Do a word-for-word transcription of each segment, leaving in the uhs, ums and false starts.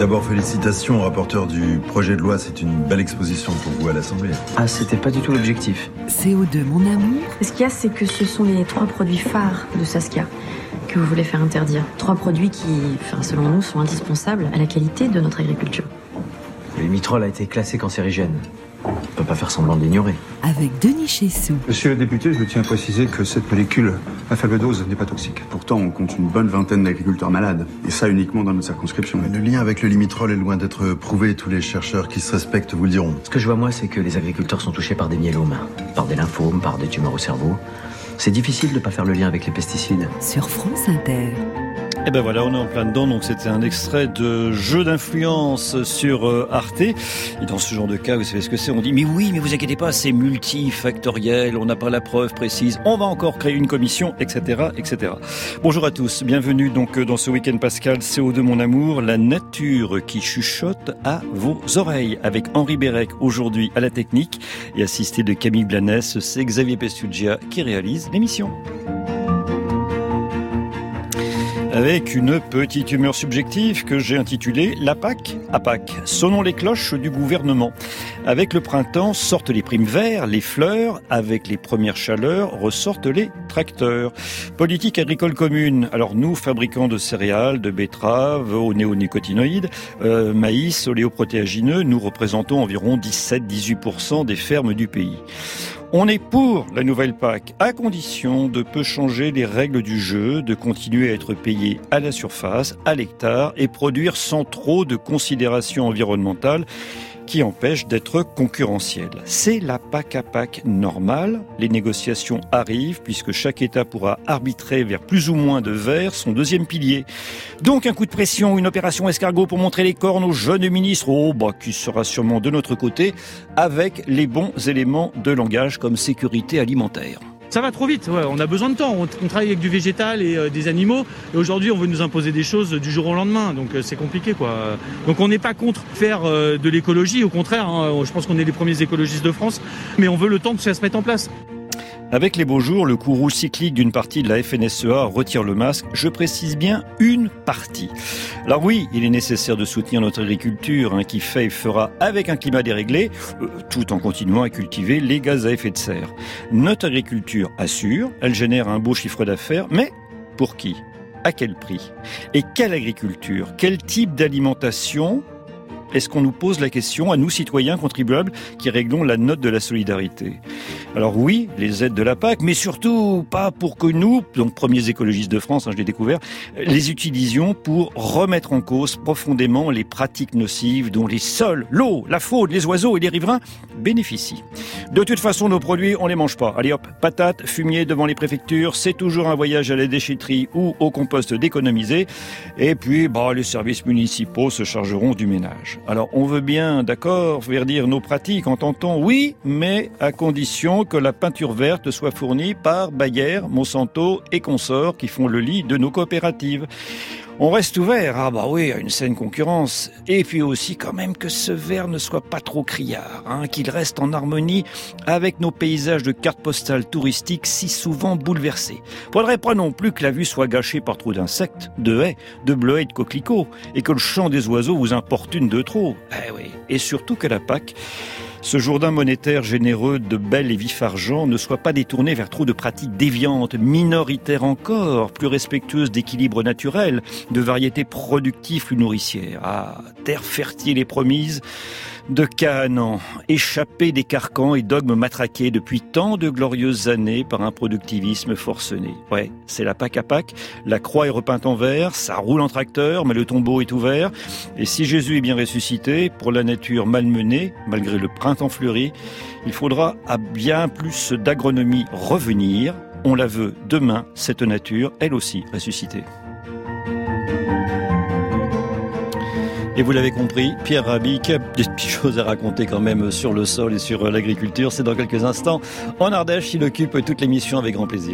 D'abord, félicitations au rapporteur du projet de loi. C'est une belle exposition pour vous à l'Assemblée. Ah, c'était pas du tout l'objectif. C O deux, mon amour. Ce qu'il y a, c'est que ce sont les trois produits phares de Saskia que vous voulez faire interdire. Trois produits qui, enfin, selon nous, sont indispensables à la qualité de notre agriculture. Le limitrol a été classé cancérigène. On ne peut pas faire semblant de l'ignorer. Avec Denis Chessou. Monsieur le député, je tiens à préciser que cette molécule à faible dose n'est pas toxique. Pourtant, on compte une bonne vingtaine d'agriculteurs malades. Et ça uniquement dans notre circonscription. Le lien avec le limitrol est loin d'être prouvé. Tous les chercheurs qui se respectent vous le diront. Ce que je vois, moi, c'est que les agriculteurs sont touchés par des myélomes, par des lymphomes, par des tumeurs au cerveau. C'est difficile de ne pas faire le lien avec les pesticides. Sur France Inter. Et ben voilà, on est en plein dedans, donc c'était un extrait de Jeu d'influence sur euh, Arte. Et dans ce genre de cas, vous savez ce que c'est, on dit mais oui, mais vous inquiétez pas, c'est multifactoriel, on n'a pas la preuve précise, on va encore créer une commission, et cetera, et cetera. Bonjour à tous, bienvenue donc dans ce week-end Pascal, C O deux mon amour, la nature qui chuchote à vos oreilles, avec Henri Bérec aujourd'hui à la technique et assisté de Camille Blanès, c'est Xavier Pestugia qui réalise l'émission. Avec une petite humeur subjective que j'ai intitulée « La Pâques à Pâques ». Sonnons les cloches du gouvernement. Avec le printemps sortent les primes verts, les fleurs. Avec les premières chaleurs ressortent les tracteurs. Politique agricole commune. Alors nous, fabricants de céréales, de betteraves, aux néonicotinoïdes, euh, maïs, oléoprotéagineux, nous représentons environ dix-sept à dix-huit pour cent des fermes du pays. On est pour la nouvelle P A C, à condition de peu changer les règles du jeu, de continuer à être payé à la surface, à l'hectare, et produire sans trop de considérations environnementales qui empêchent d'être concurrentiel. C'est la P A C à P A C normale. Les négociations arrivent puisque chaque État pourra arbitrer vers plus ou moins de verts son deuxième pilier. Donc un coup de pression, une opération escargot pour montrer les cornes aux jeunes ministres, oh bah qui sera sûrement de notre côté, avec les bons éléments de langage comme sécurité alimentaire. Ça va trop vite, ouais, on a besoin de temps, on, on travaille avec du végétal et euh, des animaux, et aujourd'hui on veut nous imposer des choses du jour au lendemain, donc euh, c'est compliqué quoi. Donc on n'est pas contre faire euh, de l'écologie, au contraire, hein, je pense qu'on est les premiers écologistes de France, mais on veut le temps que ça se mette en place. Avec les beaux jours, le courroux cyclique d'une partie de la F N S E A retire le masque. Je précise bien une partie. Alors oui, il est nécessaire de soutenir notre agriculture hein, qui fait et fera avec un climat déréglé, euh, tout en continuant à cultiver les gaz à effet de serre. Notre agriculture assure, elle génère un beau chiffre d'affaires, mais pour qui ? À quel prix ? Et quelle agriculture ? Quel type d'alimentation ? Est-ce qu'on nous pose la question à nous, citoyens contribuables, qui réglons la note de la solidarité ? Alors oui, les aides de la P A C, mais surtout pas pour que nous, donc premiers écologistes de France, hein, je l'ai découvert, les utilisions pour remettre en cause profondément les pratiques nocives dont les sols, l'eau, la faune, les oiseaux et les riverains bénéficient. De toute façon, nos produits, on les mange pas. Allez hop, patates, fumier devant les préfectures, c'est toujours un voyage à la déchetterie ou au compost d'économiser. Et puis, bah, les services municipaux se chargeront du ménage. Alors, on veut bien, d'accord, faire dire nos pratiques en tentant, oui, mais à condition que la peinture verte soit fournie par Bayer, Monsanto et consorts qui font le lit de nos coopératives. On reste ouvert, ah bah oui, à une saine concurrence. Et puis aussi quand même que ce verre ne soit pas trop criard, hein, qu'il reste en harmonie avec nos paysages de cartes postales touristiques si souvent bouleversés. Faudrait pas non plus que la vue soit gâchée par trop d'insectes, de haies, de bleuets et de coquelicots, et que le chant des oiseaux vous importune de trop. Eh oui. Et surtout que la P A C, ce jourdain monétaire généreux de bel et vif argent ne soit pas détourné vers trop de pratiques déviantes, minoritaires encore, plus respectueuses d'équilibre naturel, de variétés productives plus nourricières. Ah, terre fertile et promise de Canaan, échappée des carcans et dogmes matraqués depuis tant de glorieuses années par un productivisme forcené. Ouais, c'est la P A C à P A C, la croix est repeinte en vert, ça roule en tracteur, mais le tombeau est ouvert. Et si Jésus est bien ressuscité, pour la nature malmenée, malgré le printemps fleuri, il faudra à bien plus d'agronomie revenir. On la veut demain, cette nature, elle aussi, ressuscitée. Et vous l'avez compris, Pierre Rabhi, qui a des petites choses à raconter quand même sur le sol et sur l'agriculture. C'est dans quelques instants. En Ardèche, il occupe toute l'émission avec grand plaisir.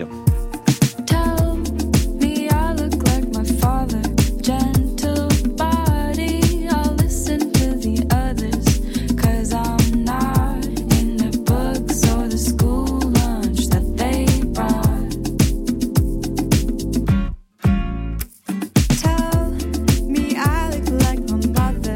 Tell me I look like I'm not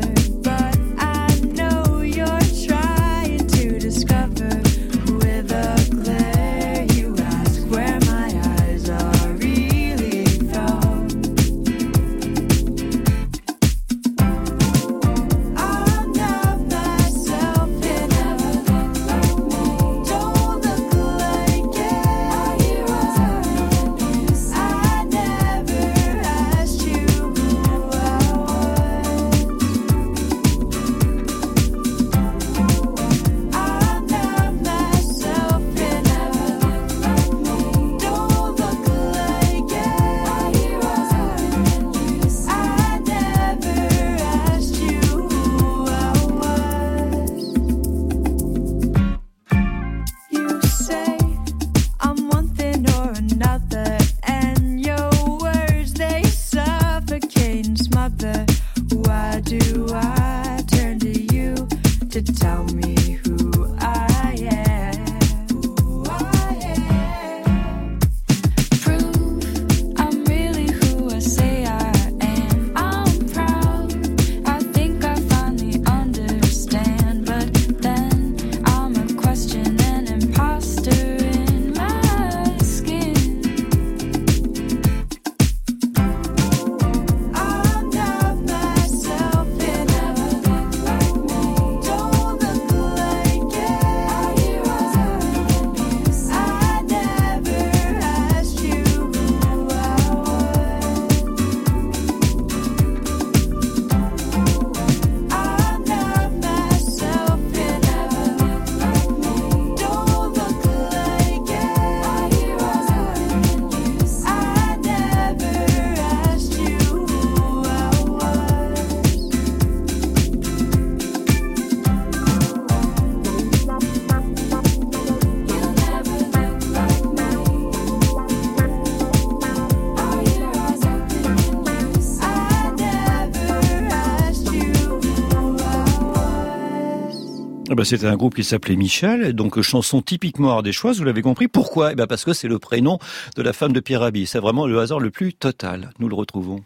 Ah bah c'était un groupe qui s'appelait Michel, donc chanson typiquement ardéchoise, vous l'avez compris. Pourquoi ? Eh ben parce que c'est le prénom de la femme de Pierre Rabhi. C'est vraiment le hasard le plus total. Nous le retrouvons.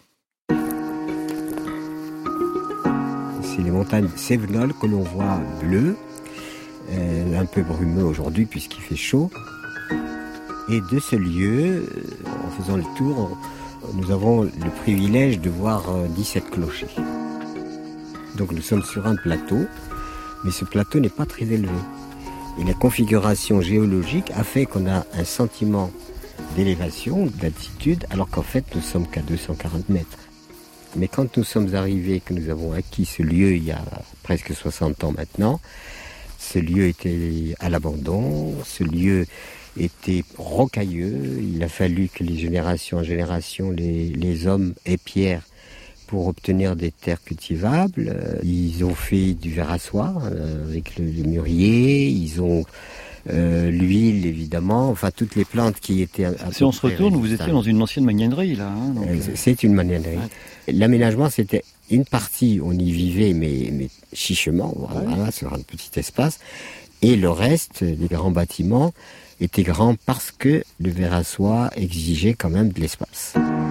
C'est les montagnes Cévenol que l'on voit bleues, euh, un peu brumeux aujourd'hui puisqu'il fait chaud. Et de ce lieu, en faisant le tour, nous avons le privilège de voir dix-sept clochers. Donc nous sommes sur un plateau, mais ce plateau n'est pas très élevé. Et la configuration géologique a fait qu'on a un sentiment d'élévation, d'altitude, alors qu'en fait nous sommes qu'à deux cent quarante mètres. Mais quand nous sommes arrivés, que nous avons acquis ce lieu il y a presque soixante ans maintenant, ce lieu était à l'abandon, ce lieu était rocailleux. Il a fallu que les générations en génération, les, les hommes aient pierre pour obtenir des terres cultivables. Ils ont fait du verre à soie euh, avec le, le mûrier, ils ont euh, l'huile évidemment, enfin toutes les plantes qui étaient... À, à si on se retourne, vous étiez dans une ancienne magnanerie là. Hein, donc... C'est une magnanerie. Ouais. L'aménagement, c'était une partie, on y vivait mais, mais chichement, voilà, ouais. Sur un petit espace, et le reste, les grands bâtiments, était grand parce que le verre à soie exigeait quand même de l'espace.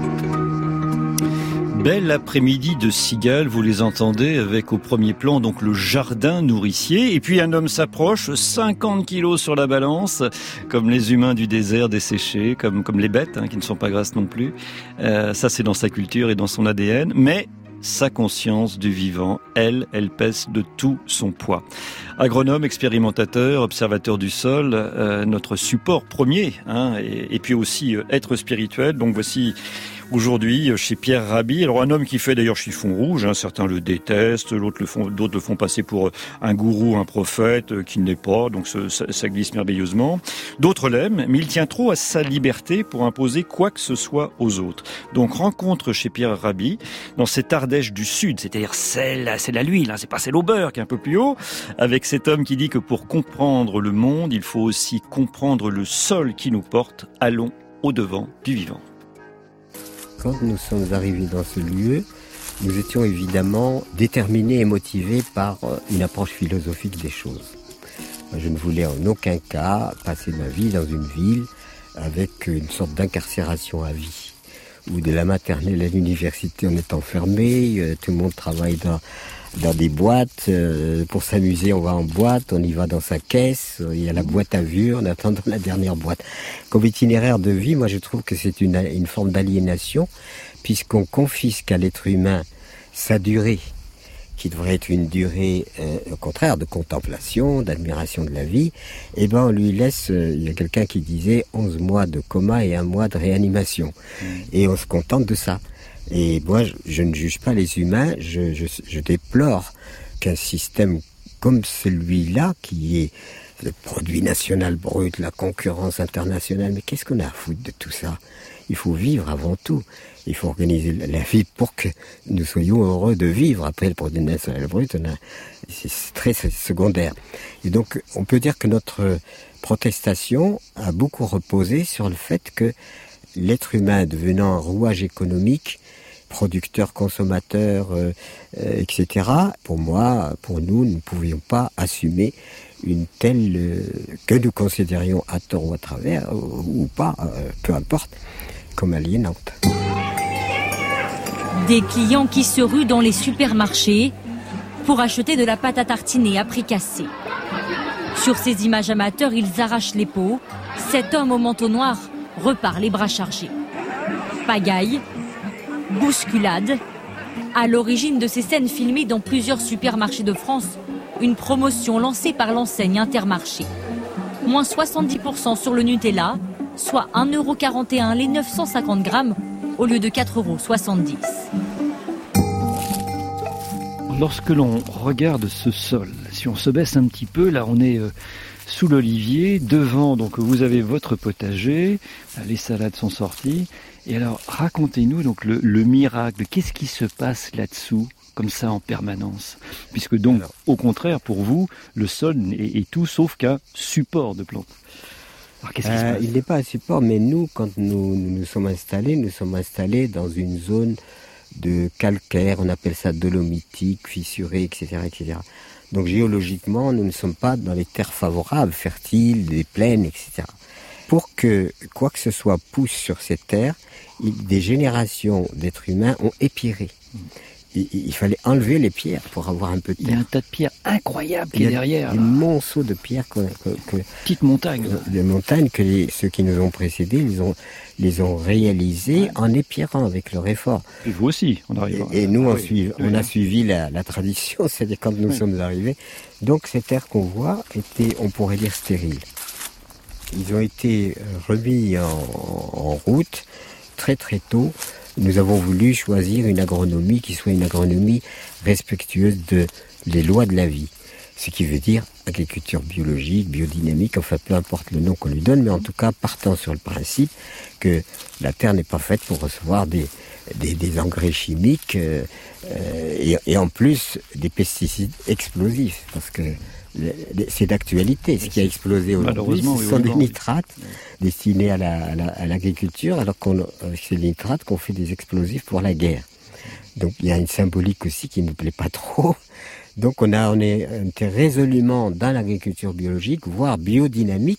Bel après-midi de cigales, vous les entendez avec au premier plan donc le jardin nourricier. Et puis un homme s'approche, cinquante kilos sur la balance, comme les humains du désert desséchés, comme, comme les bêtes hein, qui ne sont pas grasses non plus. Euh, ça c'est dans sa culture et dans son A D N. Mais sa conscience du vivant, elle, elle pèse de tout son poids. Agronome, expérimentateur, observateur du sol, euh, notre support premier, hein, et, et puis aussi euh, être spirituel. Donc voici aujourd'hui chez Pierre Rabhi. Alors un homme qui fait d'ailleurs chiffon rouge, hein, certains le détestent, l'autre le font, d'autres le font passer pour un gourou, un prophète, euh, qui ne l'est pas, donc ça, ça, ça glisse merveilleusement. D'autres l'aiment, mais il tient trop à sa liberté pour imposer quoi que ce soit aux autres. Donc rencontre chez Pierre Rabhi, dans cette Ardèche du Sud, c'est-à-dire celle, c'est la l'huile, hein, c'est pas celle au beurre qui est un peu plus haut, avec cet homme qui dit que pour comprendre le monde, il faut aussi comprendre le sol qui nous porte. Allons au-devant du vivant. Quand nous sommes arrivés dans ce lieu, nous étions évidemment déterminés et motivés par une approche philosophique des choses. Je ne voulais en aucun cas passer ma vie dans une ville avec une sorte d'incarcération à vie, où de la maternelle à l'université on est enfermé, tout le monde travaille dans, dans des boîtes, pour s'amuser on va en boîte, on y va dans sa caisse, il y a la boîte à vue, on attend dans la dernière boîte. Comme itinéraire de vie, moi je trouve que c'est une, une forme d'aliénation, puisqu'on confisque à l'être humain sa durée, qui devrait être une durée, euh, au contraire, de contemplation, d'admiration de la vie, et ben on lui laisse, euh, il y a quelqu'un qui disait onze mois de coma et un mois de réanimation. Mmh. Et on se contente de ça. Et moi, je, je ne juge pas les humains, je, je, je déplore qu'un système comme celui-là, qui est le produit national brut, la concurrence internationale, mais qu'est-ce qu'on a à foutre de tout ça ? Il faut vivre avant tout. Il faut organiser la vie pour que nous soyons heureux de vivre. Après, le produit national brut, on a, c'est très secondaire. Et donc, on peut dire que notre protestation a beaucoup reposé sur le fait que l'être humain devenant un rouage économique, producteur, consommateur, euh, euh, et cetera, pour moi, pour nous, nous ne pouvions pas assumer une telle, euh, que nous considérions à tort ou à travers, ou, ou pas, euh, peu importe, comme aliénante. Des clients qui se ruent dans les supermarchés pour acheter de la pâte à tartiner à prix cassé. Sur ces images amateurs, ils arrachent les pots. Cet homme au manteau noir repart les bras chargés. Pagaille, bousculade. À l'origine de ces scènes filmées dans plusieurs supermarchés de France, une promotion lancée par l'enseigne Intermarché. Moins soixante-dix pour cent sur le Nutella, soit un euro quarante et un les neuf cent cinquante grammes au lieu de quatre euros soixante-dix. Lorsque l'on regarde ce sol, si on se baisse un petit peu, là on est euh, sous l'olivier, devant donc vous avez votre potager, les salades sont sorties, et alors racontez-nous donc le, le miracle, qu'est-ce qui se passe là-dessous comme ça en permanence, puisque donc alors, au contraire pour vous le sol est, est tout sauf qu'un support de plantes. Alors, qu'est-ce qui euh, se passe ? Il n'est pas un support, mais nous quand nous nous, nous sommes installés, nous sommes installés dans une zone de calcaire, on appelle ça dolomitique, fissuré, et cetera, et cetera. Donc géologiquement, nous ne sommes pas dans les terres favorables, fertiles, des plaines, et cetera. Pour que quoi que ce soit pousse sur ces terres, il, des générations d'êtres humains ont épiré. Il, il fallait enlever les pierres pour avoir un peu de terre. Il y a un tas de pierres incroyables qui est derrière. Des monceaux de pierres que, que, que petites montagnes. Des montagnes que les, ceux qui nous ont précédés les ont les ont réalisées ouais. en épirant avec leur effort. Et vous aussi, on arrive. Et, et nous, ah, on, oui. suivi, on a suivi la, la tradition, c'est-à-dire quand nous oui. sommes arrivés. Donc ces terres qu'on voit étaient, on pourrait dire, stériles. Ils ont été remis en, en route très très tôt. Nous avons voulu choisir une agronomie qui soit une agronomie respectueuse de les lois de la vie. Ce qui veut dire agriculture biologique, biodynamique, enfin peu importe le nom qu'on lui donne, mais en tout cas partant sur le principe que la terre n'est pas faite pour recevoir des, des, des engrais chimiques euh, et, et en plus des pesticides explosifs, parce que c'est d'actualité. Ce qui a explosé aujourd'hui, ce oui, sont oui, des nitrates oui. destinés à, la, à, la, à l'agriculture, alors qu'on c'est des nitrates qu'on fait des explosifs pour la guerre. Donc il y a une symbolique aussi qui ne nous plaît pas trop. Donc on a on est, on est résolument dans l'agriculture biologique, voire biodynamique.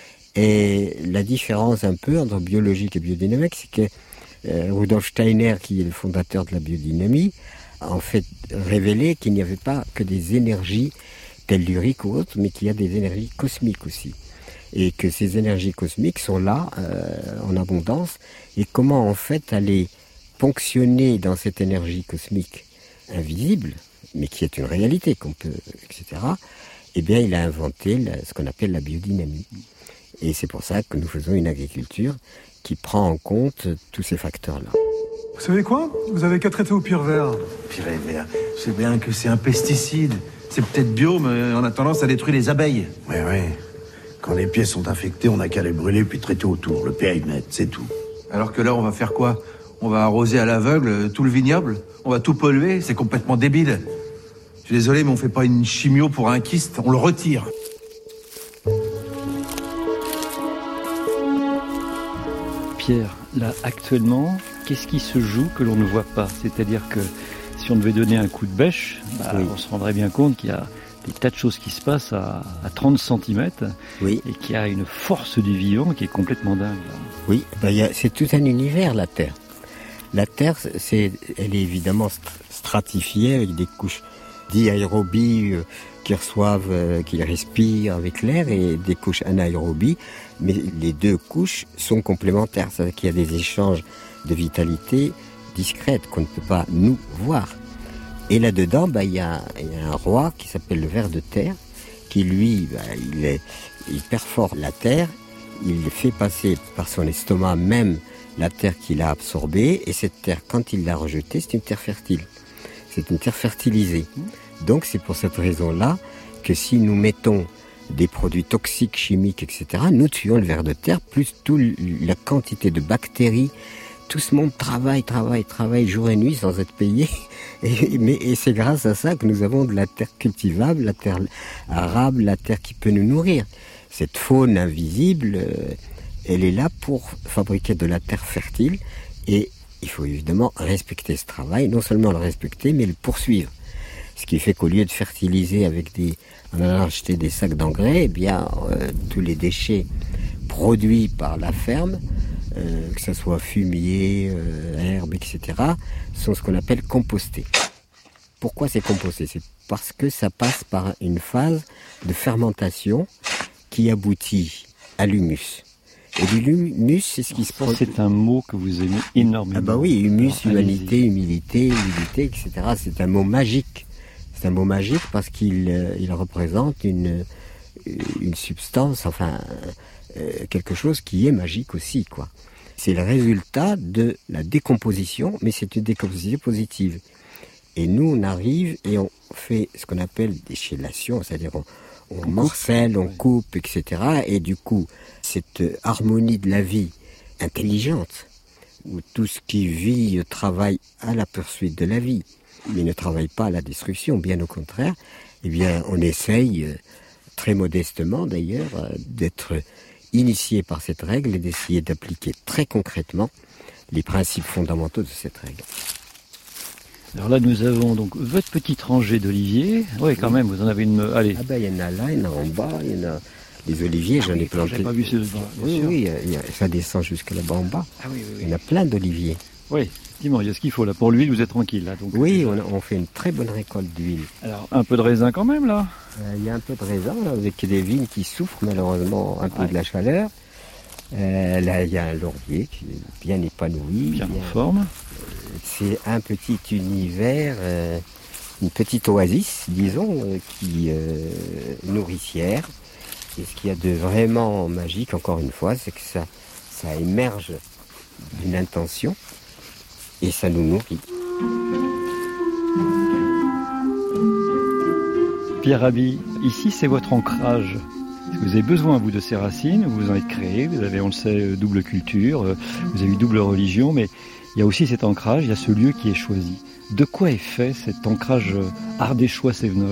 Et la différence un peu entre biologique et biodynamique, c'est que euh, Rudolf Steiner, qui est le fondateur de la biodynamie, a en fait révélé qu'il n'y avait pas que des énergies telluriques ou autres, mais qu'il y a des énergies cosmiques aussi. Et que ces énergies cosmiques sont là, euh, en abondance. Et comment en fait aller ponctionner dans cette énergie cosmique invisible, mais qui est une réalité qu'on peut, et cetera. Eh bien, il a inventé la, ce qu'on appelle la biodynamie. Et c'est pour ça que nous faisons une agriculture qui prend en compte tous ces facteurs-là. Vous savez quoi ? Vous avez qu'à traiter au pire vert. Pire vert, c'est bien que c'est un pesticide. C'est peut-être bio, mais on a tendance à détruire les abeilles. Oui, oui. Quand les pieds sont infectés, on n'a qu'à les brûler puis traiter autour. Le périmètre, c'est tout. Alors que là, on va faire quoi ? On va arroser à l'aveugle tout le vignoble ? On va tout polluer ? C'est complètement débile. Je suis désolé, mais on fait pas une chimio pour un kyste, on le retire. Pierre, là, actuellement, qu'est-ce qui se joue que l'on ne voit pas ? C'est-à-dire que si on devait donner un coup de bêche, bah, oui. on se rendrait bien compte qu'il y a des tas de choses qui se passent à, à trente centimètres oui. et qu'il y a une force du vivant qui est complètement dingue. Là. Oui, bah, y a, c'est tout un univers, la Terre. La Terre, c'est, elle est évidemment stratifiée avec des couches diaérobies euh, qui reçoivent, euh, qui respirent avec l'air, et des couches anaérobies, mais les deux couches sont complémentaires, c'est-à-dire qu'il y a des échanges de vitalité discrètes qu'on ne peut pas nous voir. Et là-dedans, bah, il y a, il y a un roi qui s'appelle le ver de terre, qui lui, bah, il, est, il perfore la terre, il fait passer par son estomac même la terre qu'il a absorbée, et cette terre, quand il l'a rejetée, c'est une terre fertile. C'est une terre fertilisée. Donc c'est pour cette raison-là que si nous mettons des produits toxiques, chimiques, et cetera, nous tuons le ver de terre, plus toute la quantité de bactéries. Tout ce monde travaille, travaille, travaille jour et nuit sans être payé. Et, mais, et c'est grâce à ça que nous avons de la terre cultivable, la terre arable, la terre qui peut nous nourrir. Cette faune invisible, euh, elle est là pour fabriquer de la terre fertile, et il faut évidemment respecter ce travail, non seulement le respecter, mais le poursuivre. Ce qui fait qu'au lieu de fertiliser avec des, en allant acheter des sacs d'engrais, eh bien, euh, tous les déchets produits par la ferme, euh, que ce soit fumier, euh, herbe, et cetera, sont ce qu'on appelle compostés. Pourquoi c'est composté ? C'est parce que ça passe par une phase de fermentation qui aboutit à l'humus. Et l'humus, c'est ce qui se passe. C'est un mot que vous aimez énormément. Ah bah oui, humus, alors, humanité, allez-y. Humilité, humilité, et cetera. C'est un mot magique. C'est un mot magique parce qu'il euh, il représente une, une substance, enfin, euh, quelque chose qui est magique aussi, quoi. C'est le résultat de la décomposition, mais c'est une décomposition positive. Et nous, on arrive et on fait ce qu'on appelle des chélations, c'est-à-dire on, on, on morcelle, coupe. on coupe, et cetera. Et du coup, cette harmonie de la vie intelligente, où tout ce qui vit travaille à la poursuite de la vie, mais ne travaille pas à la destruction, bien au contraire, eh bien, on essaye, très modestement d'ailleurs, d'être initié par cette règle et d'essayer d'appliquer très concrètement les principes fondamentaux de cette règle. Alors là, nous avons donc votre petite rangée d'oliviers. Oui, quand même, vous en avez une... Allez. Ah ben, il y en a là, il y en a en bas, il y en a... Les oliviers, ah j'en oui, ai planté. J'ai pas vu ce bas, Oui, oui, il y a, ça descend jusque là-bas en bas. Ah oui, oui, oui. Il y en a plein d'oliviers. Oui, effectivement, il y a ce qu'il faut là. Pour l'huile, vous êtes tranquille là. Donc, oui, on, a, on fait une très bonne récolte d'huile. Alors, un peu de raisin quand même là. Euh, il y a un peu de raisin, là, avec des vignes qui souffrent malheureusement un peu ouais. de la chaleur. Euh, là, il y a un laurier qui est bien épanoui. Bien, bien en forme. Euh, c'est un petit univers, euh, une petite oasis, disons, euh, qui euh, nourricière. Et ce qu'il y a de vraiment magique, encore une fois, c'est que ça, ça émerge d'une intention et ça nous nourrit. Pierre Rabhi, ici c'est votre ancrage. Vous avez besoin, vous, de ces racines, vous en êtes créé, vous avez, on le sait, double culture, vous avez double religion, mais il y a aussi cet ancrage, il y a ce lieu qui est choisi. De quoi est fait cet ancrage ardéchois-sévenol ?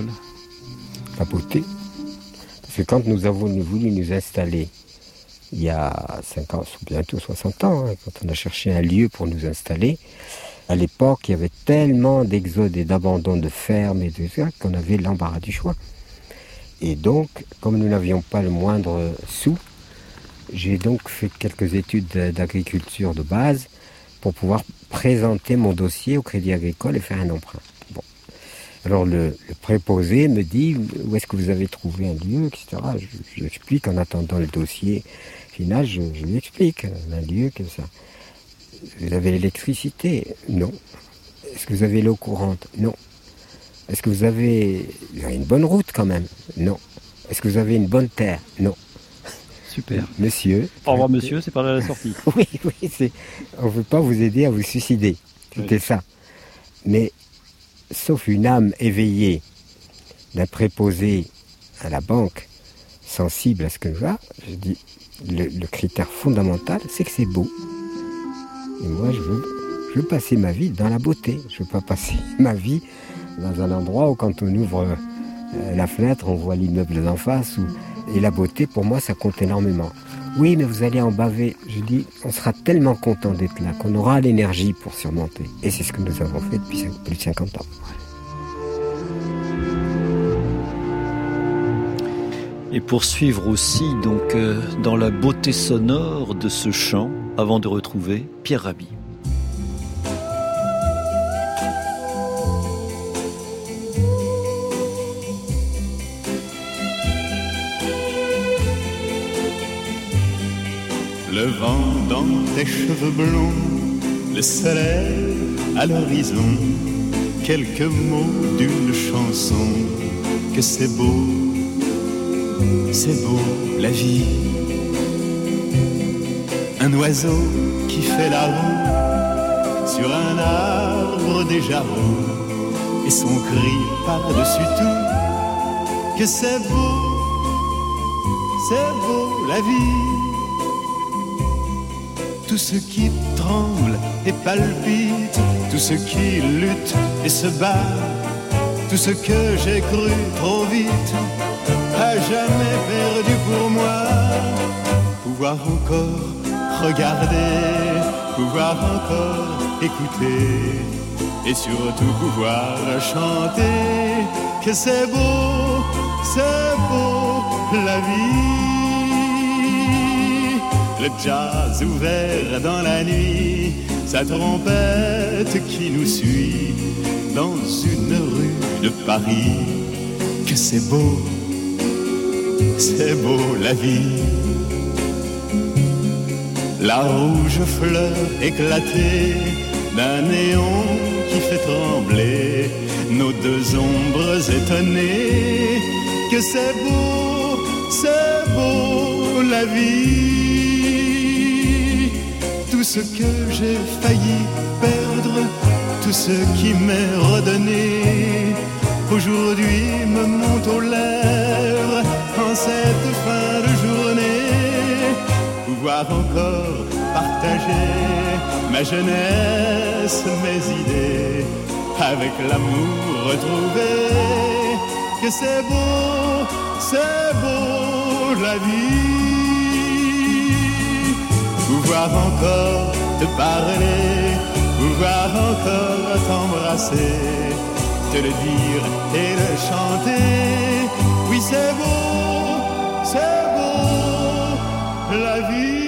La beauté. Parce que quand nous avons voulu nous installer, il y a cinquante, bientôt soixante ans, hein, quand on a cherché un lieu pour nous installer, à l'époque, il y avait tellement d'exodes et d'abandon de fermes et de ça qu'on avait l'embarras du choix. Et donc, comme nous n'avions pas le moindre sou, j'ai donc fait quelques études d'agriculture de base pour pouvoir présenter mon dossier au Crédit Agricole et faire un emprunt. Bon. Alors le, le préposé me dit où est-ce que vous avez trouvé un lieu, et cetera. Je, je lui explique en attendant le dossier final, je, je lui explique un lieu comme ça. Vous avez l'électricité ? Non. Est-ce que vous avez l'eau courante ? Non. Est-ce que vous avez une bonne route quand même ? Non. Est-ce que vous avez une bonne terre ? Non. Super. Monsieur. Au revoir monsieur, c'est par là la sortie. Oui, oui, c'est... on ne veut pas vous aider à vous suicider. C'était oui. ça. Mais, sauf une âme éveillée d'un préposé à la banque, sensible à ce que nous a, je dis, le, le critère fondamental, c'est que c'est beau. Et moi, je veux, je veux passer ma vie dans la beauté. Je ne veux pas passer ma vie dans un endroit où quand on ouvre euh, la fenêtre, on voit l'immeuble d'en face. Où... Et la beauté, pour moi, ça compte énormément. Oui, mais vous allez en baver. Je dis, on sera tellement content d'être là, qu'on aura l'énergie pour surmonter. Et c'est ce que nous avons fait depuis plus de cinquante ans. Et poursuivre aussi donc euh, dans la beauté sonore de ce chant, avant de retrouver Pierre Rabhi. Le vent dans tes cheveux blonds, le soleil à l'horizon, quelques mots d'une chanson, que c'est beau, c'est beau la vie. Un oiseau qui fait la roue sur un arbre déjà roux, et son cri par-dessus tout, que c'est beau, c'est beau la vie. Tout ce qui tremble et palpite, tout ce qui lutte et se bat, tout ce que j'ai cru trop vite, à jamais perdu pour moi. Pouvoir encore regarder, pouvoir encore écouter, et surtout pouvoir chanter, que c'est beau, c'est beau la vie. Le jazz ouvert dans la nuit, sa trompette qui nous suit dans une rue de Paris. Que c'est beau, c'est beau la vie. La rouge fleur éclatée d'un néon qui fait trembler nos deux ombres étonnées. Que c'est beau, c'est beau la vie. Tout ce que j'ai failli perdre, tout ce qui m'est redonné, aujourd'hui me monte aux lèvres en cette fin de journée. Pouvoir encore partager ma jeunesse, mes idées, avec l'amour retrouvé. Que c'est beau, c'est beau la vie. Pouvoir encore te parler, pouvoir encore t'embrasser, te le dire et le chanter. Oui, c'est beau, c'est beau, la vie.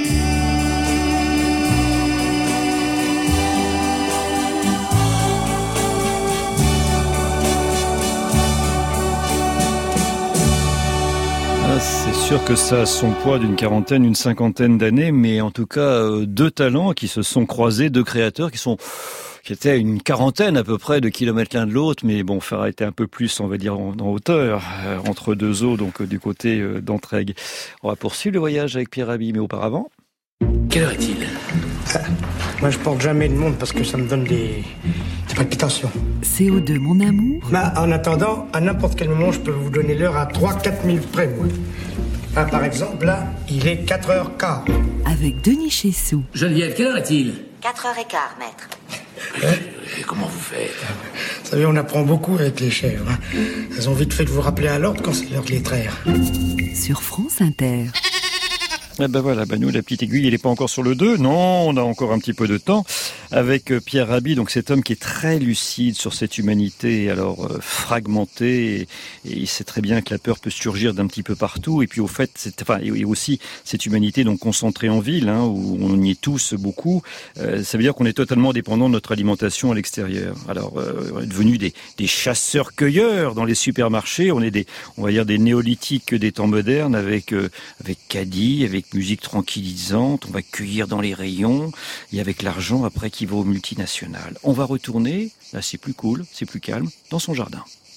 C'est sûr que ça a son poids d'une quarantaine, une cinquantaine d'années, mais en tout cas deux talents qui se sont croisés, deux créateurs qui sont qui étaient à une quarantaine à peu près de kilomètres l'un de l'autre, mais bon, Farah était un peu plus, on va dire, en, en hauteur, euh, entre deux eaux, donc euh, du côté euh, d'Entraigues. On va poursuivre le voyage avec Pierre Rabhi, mais auparavant... Quelle heure est-il ? Moi, je porte jamais de montre parce que ça me donne des, des palpitations. C O deux, mon amour. Mais en attendant, à n'importe quel moment, je peux vous donner l'heure à trois à quatre mille près, moi. Enfin, par exemple, là, il est quatre heures quinze. Avec Denis Chessou. Geneviève, quelle heure est-il ? quatre heures quinze, maître. Hein ? Et comment vous faites ? Vous savez, on apprend beaucoup avec les chèvres. Hein. Elles ont vite fait de vous rappeler à l'ordre quand c'est l'heure de les traire. Sur France Inter. Eh ben voilà, ben nous, la petite aiguille, elle n'est pas encore sur le deux. Non, on a encore un petit peu de temps. Avec Pierre Rabhi, donc cet homme qui est très lucide sur cette humanité, alors euh, fragmentée, et, et il sait très bien que la peur peut surgir d'un petit peu partout. Et puis au fait, c'est, enfin, et aussi cette humanité donc concentrée en ville, hein, où on y est tous beaucoup. Euh, ça veut dire qu'on est totalement dépendant de notre alimentation à l'extérieur. Alors, euh, on est devenus des, des chasseurs-cueilleurs dans les supermarchés. On est des, on va dire des néolithiques des temps modernes, avec euh, avec caddie, avec musique tranquillisante. On va cueillir dans les rayons, et avec l'argent après qui va aux multinationales. On va retourner, là c'est plus cool, c'est plus calme, dans son jardin.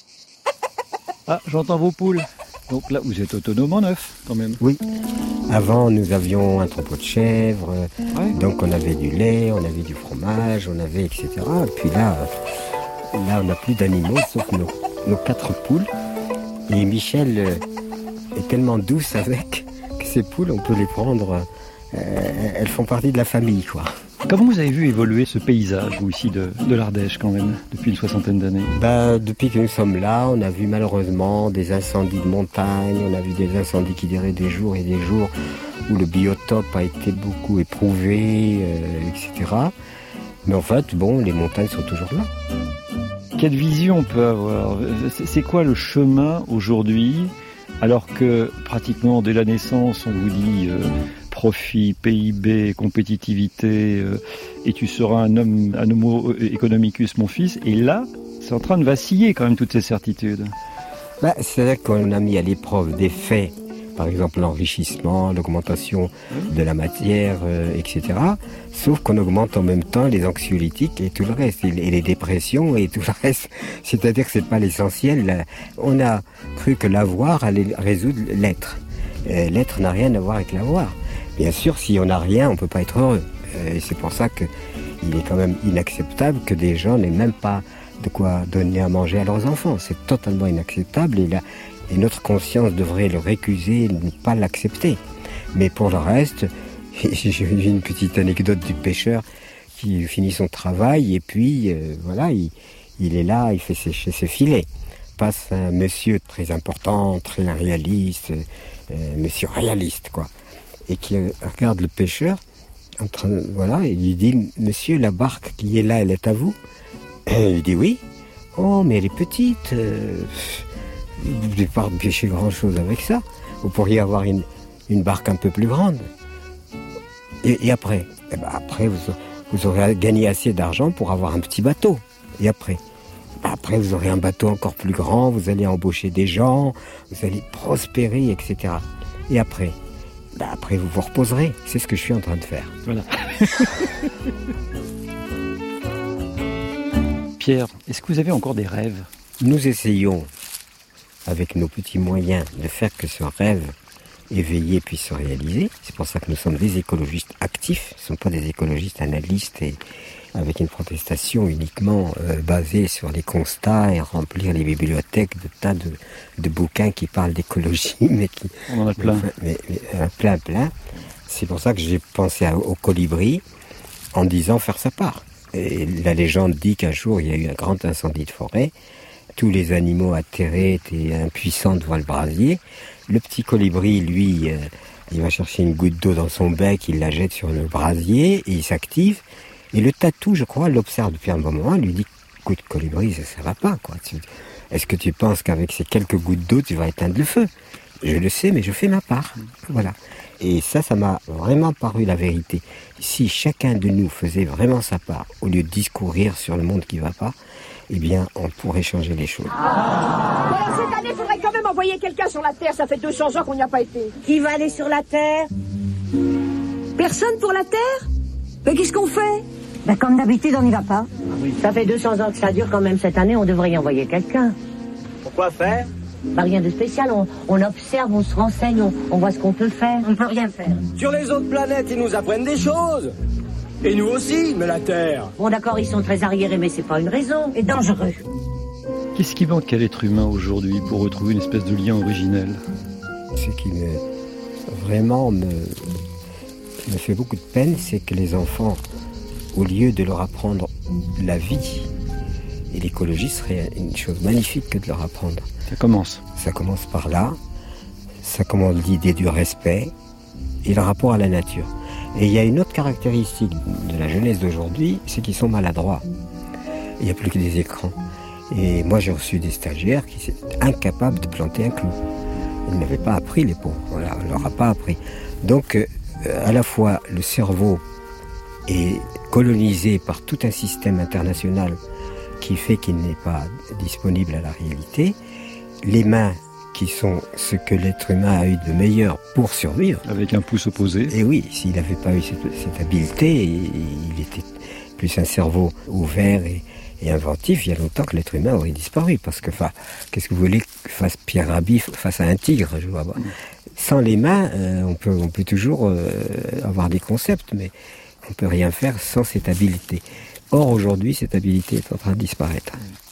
Ah, j'entends vos poules. Donc là, vous êtes autonome en neuf, quand même. Oui. Avant, nous avions un troupeau de chèvres, ouais. Donc on avait du lait, on avait du fromage, on avait et cetera. Et puis là, là on n'a plus d'animaux, sauf nos, nos quatre poules. Et Michel est tellement douce avec que ces poules, on peut les prendre, euh, elles font partie de la famille, quoi. Comment vous avez vu évoluer ce paysage, vous, ici, de, de l'Ardèche, quand même, depuis une soixantaine d'années ? Ben, depuis que nous sommes là, on a vu malheureusement des incendies de montagne, on a vu des incendies qui duraient des jours et des jours, où le biotope a été beaucoup éprouvé, euh, et cetera. Mais en fait, bon, les montagnes sont toujours là. Quelle vision on peut avoir ? C'est quoi le chemin aujourd'hui, alors que pratiquement dès la naissance, on vous dit... Euh, profit, P I B, compétitivité, euh, et tu seras un homme, un homo economicus, mon fils. Et là, c'est en train de vaciller quand même toutes ces certitudes. Bah, c'est-à-dire qu'on a mis à l'épreuve des faits, par exemple l'enrichissement, l'augmentation de la matière, euh, et cetera. Sauf qu'on augmente en même temps les anxiolytiques et tout le reste, et les dépressions et tout le reste. C'est-à-dire que c'est pas l'essentiel. On a cru que l'avoir allait résoudre l'être. Euh, l'être n'a rien à voir avec l'avoir. Bien sûr, si on n'a rien, on ne peut pas être heureux. Et c'est pour ça qu'il est quand même inacceptable que des gens n'aient même pas de quoi donner à manger à leurs enfants. C'est totalement inacceptable et, la, et notre conscience devrait le récuser et ne pas l'accepter. Mais pour le reste, j'ai une petite anecdote du pêcheur qui finit son travail et puis euh, voilà, il, il est là, il fait sécher ses filets. Passe un monsieur très important, très réaliste, euh, monsieur réaliste quoi. Et qui regarde le pêcheur, en train, voilà, et lui dit « Monsieur, la barque qui est là, elle est à vous ?» Et il dit « Oui. »« Oh, mais elle est petite. Euh, vous ne pouvez pas pêcher grand-chose avec ça. Vous pourriez avoir une, une barque un peu plus grande. » Et, et après eh ben Après, vous, vous aurez gagné assez d'argent pour avoir un petit bateau. Et après Après, vous aurez un bateau encore plus grand, vous allez embaucher des gens, vous allez prospérer, et cetera. Et après Bah après, vous vous reposerez. C'est ce que je suis en train de faire. Voilà. Pierre, est-ce que vous avez encore des rêves ? Nous essayons, avec nos petits moyens, de faire que ce rêve éveillé puisse se réaliser. C'est pour ça que nous sommes des écologistes actifs. Ce ne sont pas des écologistes analystes et avec une protestation uniquement euh, basée sur les constats et remplir les bibliothèques de tas de, de bouquins qui parlent d'écologie, mais qui... On en a plein. Mais, mais, mais, plein, plein. C'est pour ça que j'ai pensé à, au colibri en disant faire sa part. Et la légende dit qu'un jour, il y a eu un grand incendie de forêt. Tous les animaux atterrés étaient impuissants devant le brasier. Le petit colibri, lui, euh, il va chercher une goutte d'eau dans son bec, il la jette sur le brasier et il s'active. Et le tatou, je crois, l'observe depuis un bon moment, lui dit, écoute, Colibri, ça, ça va pas, quoi. Est-ce que tu penses qu'avec ces quelques gouttes d'eau, tu vas éteindre le feu? Je le sais, mais je fais ma part. Voilà. Et ça, ça m'a vraiment paru la vérité. Si chacun de nous faisait vraiment sa part, au lieu de discourir sur le monde qui va pas, eh bien, on pourrait changer les choses. Alors cette année, il faudrait quand même envoyer quelqu'un sur la Terre. Ça fait deux cents ans qu'on n'y a pas été. Qui va aller sur la Terre? Personne pour la Terre? Mais qu'est-ce qu'on fait? Ben, comme d'habitude, on n'y va pas. Ah oui. Ça fait deux cents ans que ça dure quand même cette année, on devrait y envoyer quelqu'un. Pourquoi faire? Bah, rien de spécial, on, on observe, on se renseigne, on, on voit ce qu'on peut faire. On ne peut rien faire. Sur les autres planètes, ils nous apprennent des choses. Et nous aussi, mais la Terre. Bon d'accord, ils sont très arriérés, mais c'est pas une raison. Et dangereux. Qu'est-ce qui manque à l'être humain aujourd'hui pour retrouver une espèce de lien originel? Ce qui me, vraiment me, me fait beaucoup de peine, c'est que les enfants, au lieu de leur apprendre la vie, et l'écologie serait une chose magnifique que de leur apprendre. Ça commence. Ça commence par là. Ça commence l'idée du respect et le rapport à la nature. Et il y a une autre caractéristique de la jeunesse d'aujourd'hui, c'est qu'ils sont maladroits. Il n'y a plus que des écrans. Et moi, j'ai reçu des stagiaires qui étaient incapables de planter un clou. Ils n'avaient pas appris, les pauvres. Voilà, on ne leur a pas appris. Donc, euh, à la fois, le cerveau est colonisé par tout un système international qui fait qu'il n'est pas disponible à la réalité. Les mains, qui sont ce que l'être humain a eu de meilleur pour survivre. Avec un pouce opposé. Et oui, s'il n'avait pas eu cette, cette habileté, il était plus un cerveau ouvert et, et inventif, il y a longtemps que l'être humain aurait disparu. Parce que, enfin, qu'est-ce que vous voulez que fasse Pierre Rabhi face à un tigre, je vois. Sans les mains, euh, on peut, on peut toujours euh, avoir des concepts, mais on ne peut rien faire sans cette habileté. Or, aujourd'hui, cette habileté est en train de disparaître.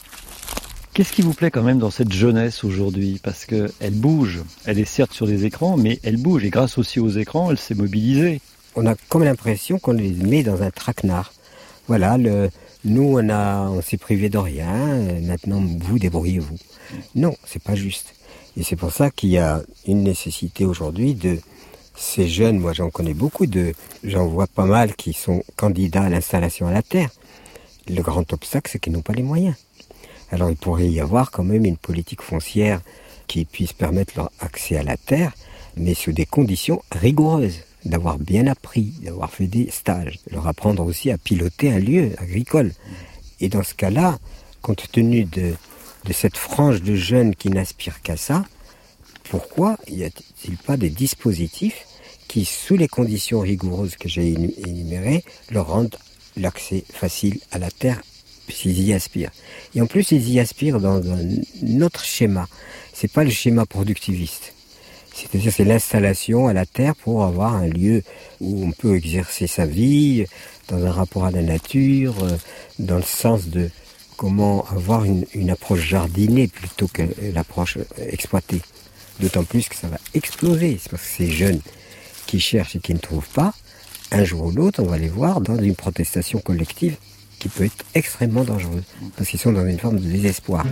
Qu'est-ce qui vous plaît quand même dans cette jeunesse aujourd'hui? Parce qu'elle bouge. Elle est certes sur des écrans, mais elle bouge. Et grâce aussi aux écrans, elle s'est mobilisée. On a comme l'impression qu'on les met dans un traquenard. Voilà, le, nous, on, a, on s'est privé de rien. Maintenant, vous, débrouillez-vous. Non, c'est pas juste. Et c'est pour ça qu'il y a une nécessité aujourd'hui de ces jeunes. Moi, j'en connais beaucoup de, j'en vois pas mal qui sont candidats à l'installation à la terre. Le grand obstacle, c'est qu'ils n'ont pas les moyens. Alors il pourrait y avoir quand même une politique foncière qui puisse permettre leur accès à la terre, mais sous des conditions rigoureuses, d'avoir bien appris, d'avoir fait des stages, leur apprendre aussi à piloter un lieu agricole. Et dans ce cas-là, compte tenu de, de cette frange de jeunes qui n'aspirent qu'à ça, pourquoi y a-t-il pas des dispositifs qui, sous les conditions rigoureuses que j'ai énumérées, leur rendent l'accès facile à la terre s'ils y aspirent. Et en plus, ils y aspirent dans un autre schéma. C'est pas le schéma productiviste. C'est-à-dire, c'est l'installation à la terre pour avoir un lieu où on peut exercer sa vie, dans un rapport à la nature, dans le sens de comment avoir une, une approche jardinée plutôt que l'approche exploitée. D'autant plus que ça va exploser. C'est parce que ces jeunes qui cherchent et qui ne trouvent pas, un jour ou l'autre, on va les voir dans une protestation collective qui peut être extrêmement dangereuse, parce qu'ils sont dans une forme de désespoir.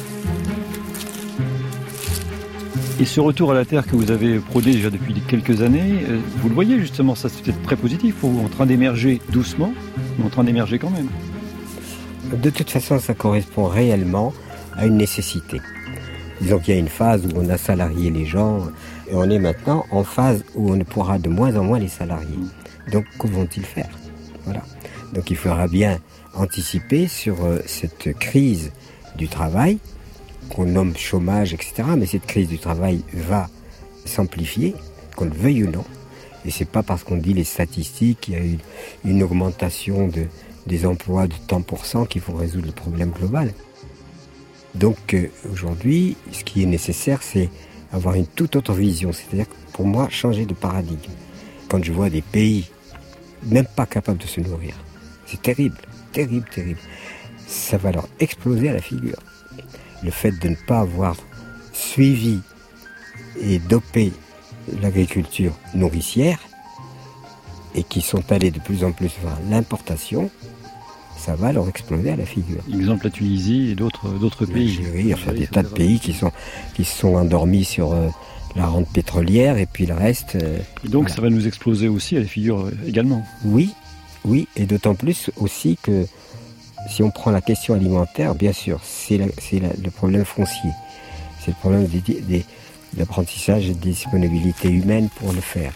Et ce retour à la terre que vous avez prôné déjà depuis quelques années, vous le voyez justement, ça c'est peut-être très positif pour vous, en train d'émerger doucement, mais en train d'émerger quand même. De toute façon, ça correspond réellement à une nécessité. Disons qu'il y a une phase où on a salarié les gens, et on est maintenant en phase où on ne pourra de moins en moins les salarier. Donc, que vont-ils faire? Voilà. Donc, il faudra bien anticiper sur euh, cette crise du travail, qu'on nomme chômage, et cetera. Mais cette crise du travail va s'amplifier, qu'on le veuille ou non. Et c'est pas parce qu'on dit les statistiques, qu'il y a eu une augmentation de, des emplois de tant pour cent qu'il faut résoudre le problème global. Donc, euh, aujourd'hui, ce qui est nécessaire, c'est avoir une toute autre vision. C'est-à-dire, pour moi, changer de paradigme. Quand je vois des pays même pas capables de se nourrir, c'est terrible, terrible, terrible. Ça va leur exploser à la figure. Le fait de ne pas avoir suivi et dopé l'agriculture nourricière et qui sont allés de plus en plus vers l'importation, ça va leur exploser à la figure. Exemple la Tunisie et d'autres, d'autres pays. Oui, enfin des tas de pays qui sont, qui se sont endormis sur euh, la rente pétrolière et puis le reste... Euh, et donc voilà. Ça va nous exploser aussi à la figure euh, également. Oui, Oui, et d'autant plus aussi que si on prend la question alimentaire, bien sûr, c'est, la, c'est la, le problème foncier. C'est le problème des, des, de l'apprentissage et des disponibilités humaines pour le faire.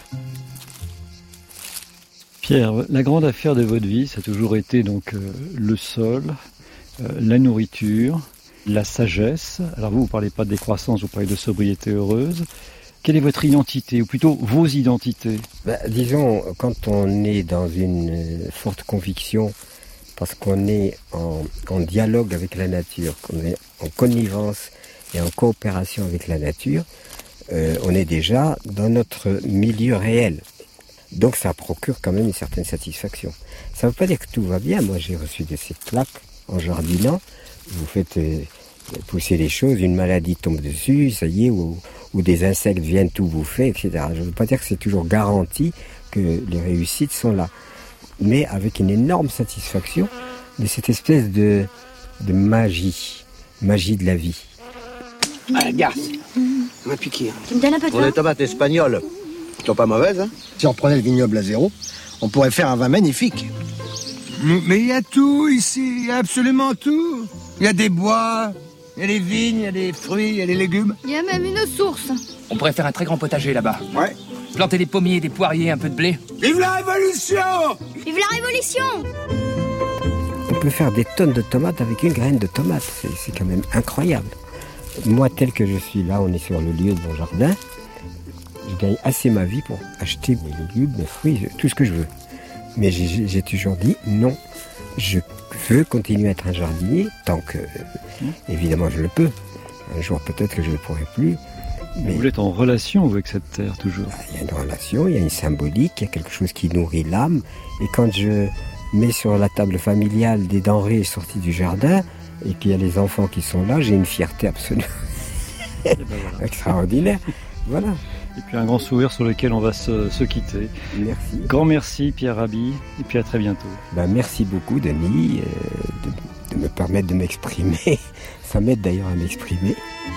Pierre, la grande affaire de votre vie, ça a toujours été donc euh, le sol, euh, la nourriture, la sagesse. Alors vous, vous ne parlez pas de décroissance, vous parlez de sobriété heureuse. Quelle est votre identité, ou plutôt vos identités ? Ben, disons, quand on est dans une forte conviction, parce qu'on est en, en dialogue avec la nature, qu'on est en connivence et en coopération avec la nature, euh, on est déjà dans notre milieu réel. Donc ça procure quand même une certaine satisfaction. Ça ne veut pas dire que tout va bien. Moi j'ai reçu de ces claques en jardinant. Vous faites euh, pousser les choses, une maladie tombe dessus, ça y est, ou, ou des insectes viennent tout bouffer, et cetera. Je ne veux pas dire que c'est toujours garanti que les réussites sont là. Mais avec une énorme satisfaction de cette espèce de, de magie, magie de la vie. Ah, garce, on va piquer. Tu me donnes un peu de Pour vin ? les tomates espagnoles, elles sont pas mauvaises, hein. Si on prenait le vignoble à zéro, on pourrait faire un vin magnifique. Mais il y a tout ici, il y a absolument tout. Il y a des bois, il y a des vignes, il y a des fruits, il y a des légumes. Il y a même une source. On pourrait faire un très grand potager là-bas. Ouais. Planter des pommiers, des poiriers, un peu de blé. Vive la Révolution ! Vive la Révolution ! On peut faire des tonnes de tomates avec une graine de tomate. C'est, c'est quand même incroyable. Moi, tel que je suis là, on est sur le lieu de mon jardin. Je gagne assez ma vie pour acheter mes légumes, mes fruits, tout ce que je veux. Mais j'ai, j'ai toujours dit non. Je veux continuer à être un jardinier tant que, mmh. évidemment, je le peux. Un jour, peut-être que je ne le pourrai plus. Mais vous êtes en relation avec cette terre, toujours. Il y a une relation, il y a une symbolique, il y a quelque chose qui nourrit l'âme. Et quand je mets sur la table familiale des denrées sorties du jardin, et qu'il y a les enfants qui sont là, j'ai une fierté absolue. Ben voilà. Extraordinaire. Voilà. Et puis un grand sourire sur lequel on va se, se quitter. Merci. Grand merci Pierre Rabhi, et puis à très bientôt. Ben, merci beaucoup Denis euh, de, de me permettre de m'exprimer. Ça m'aide d'ailleurs à m'exprimer.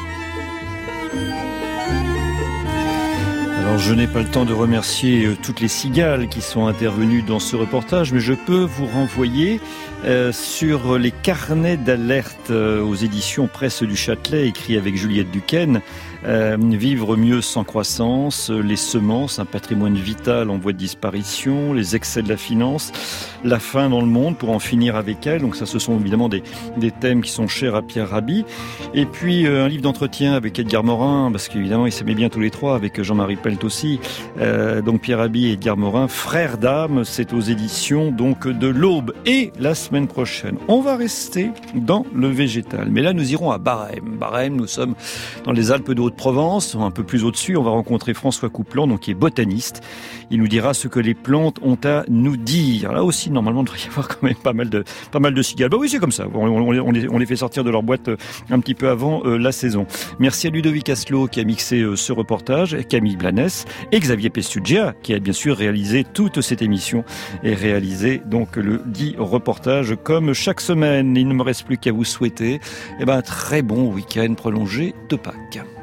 Alors je n'ai pas le temps de remercier euh, toutes les cigales qui sont intervenues dans ce reportage, mais je peux vous renvoyer euh, sur les carnets d'alerte euh, aux éditions Presse du Châtelet, écrits avec Juliette Duquesne. Euh, vivre mieux sans croissance, les semences, un patrimoine vital en voie de disparition, les excès de la finance, la faim dans le monde pour en finir avec elle. Donc ça, ce sont évidemment des, des thèmes qui sont chers à Pierre Rabhi. Et puis euh, un livre d'entretien avec Edgar Morin, parce qu'évidemment ils s'aimaient bien tous les trois, avec Jean-Marie Pelt aussi. Euh, donc Pierre Rabhi et Edgar Morin, frères d'âme, c'est aux éditions donc de l'Aube. Et la semaine prochaine, on va rester dans le végétal. Mais là, nous irons à Barême. Barême, nous sommes dans les Alpes de Haute-Provence, un peu plus au-dessus. On va rencontrer François Coupland, donc qui est botaniste. Il nous dira ce que les plantes ont à nous dire. Là aussi, normalement, il devrait y avoir quand même pas mal de, pas mal de cigales. Bah oui, c'est comme ça. On, on, on, les, on les fait sortir de leur boîte un petit peu avant euh, la saison. Merci à Ludovic Asselot qui a mixé euh, ce reportage, Camille Blanes et Xavier Pestugia qui a bien sûr réalisé toute cette émission et réalisé donc le dit reportage comme chaque semaine. Il ne me reste plus qu'à vous souhaiter eh ben, un très bon week-end prolongé de Pâques.